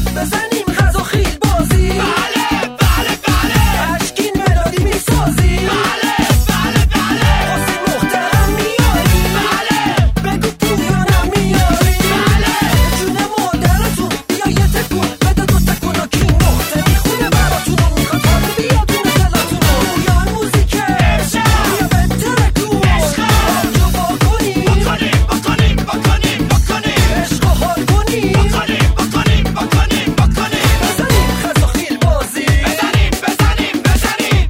بزنیم غذا خیل بازی. بله بله بله اشکین ملودی میسازی. بله بله بله واسه محترم میاری. بله بگو پویانم میاری. بله جون مادرتون بیا یه تکون بده دو تکون و کی نقطه میخونه براتون میخواد حالا بیا دون دلاتون. پویان موزیکه بیا بهتره کون آجو باکنی بکنیم بکنیم بکنیم بکنیم عشق و حال کنیم بکنیم بکنیم بکنیم بکنیم بزنیم غذا خیل بازی. بزنیم بزنیم بزنیم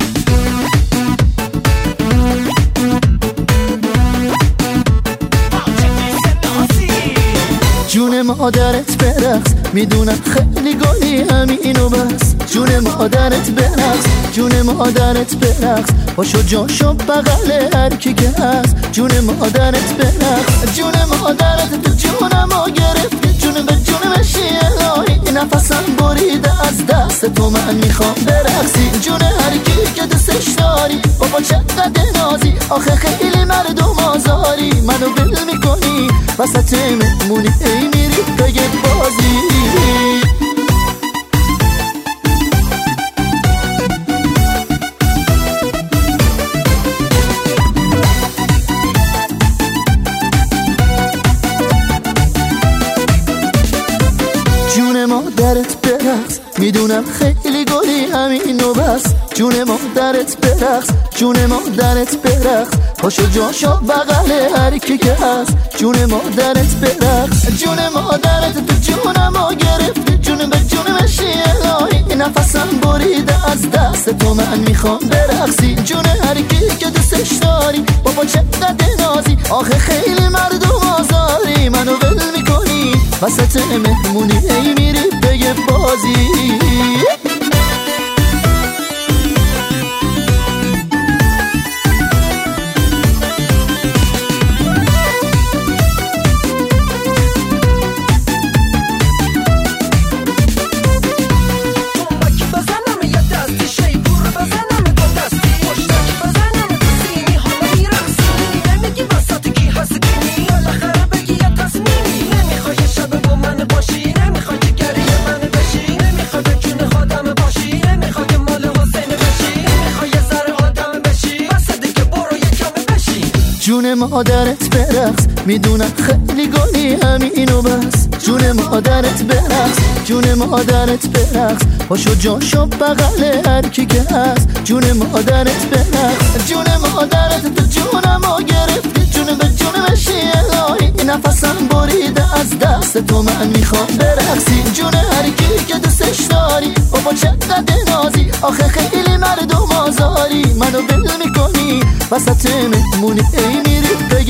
جون مادرت برقص میدونم خیلی گلی همینو بس. جون مادرت برقص جون مادرت برقص پاشو جاشو بغل هر کی که هست. جون مادرت برقص جون مادرت تو جونمو گرفتی. جون به جون بشی الهی نفسم بریده از دست تو من میخوام برقصی. جون هر کی که دوستش داری بابا چقدر نازی آخه خیلی مردم آزاری. منو ول میکنی وسط مهمونی ای میری پی بازی. جون مادرت برقص میدونم خیلی گلی همینو بس. جون مادرت برقص جون مادرت برقص پاشو جاشو بغل هر کی که هست. جون مادرت برقص جون مادرت تو جونمو گرفتی. جون به جون بشی الهی نفسم بریده از دست تو من میخوام برقصی. جون هر کی که دوستش داری بابا چقدر نازی آخه خیلی مردم آزاری. منو ول میکنی وسط مهمونی ای میری پی بازی. جون مادرت برقص میدونم خیلی گلی همینو بس. جون مادرت برقص جون مادرت برقص پاشو جاشو بغل هر کی که هست. جون مادرت برقص جون مادرت تو جونمو گرفتی. جون به جون بشی الهی نفسم بریده از دست تو من میخوام برقصی. جون هر کی که دوستش داری بابا چقدر نازی آخه خیلی مردم آزاری. منو ول میکنی وسط مهمونی ای میری پی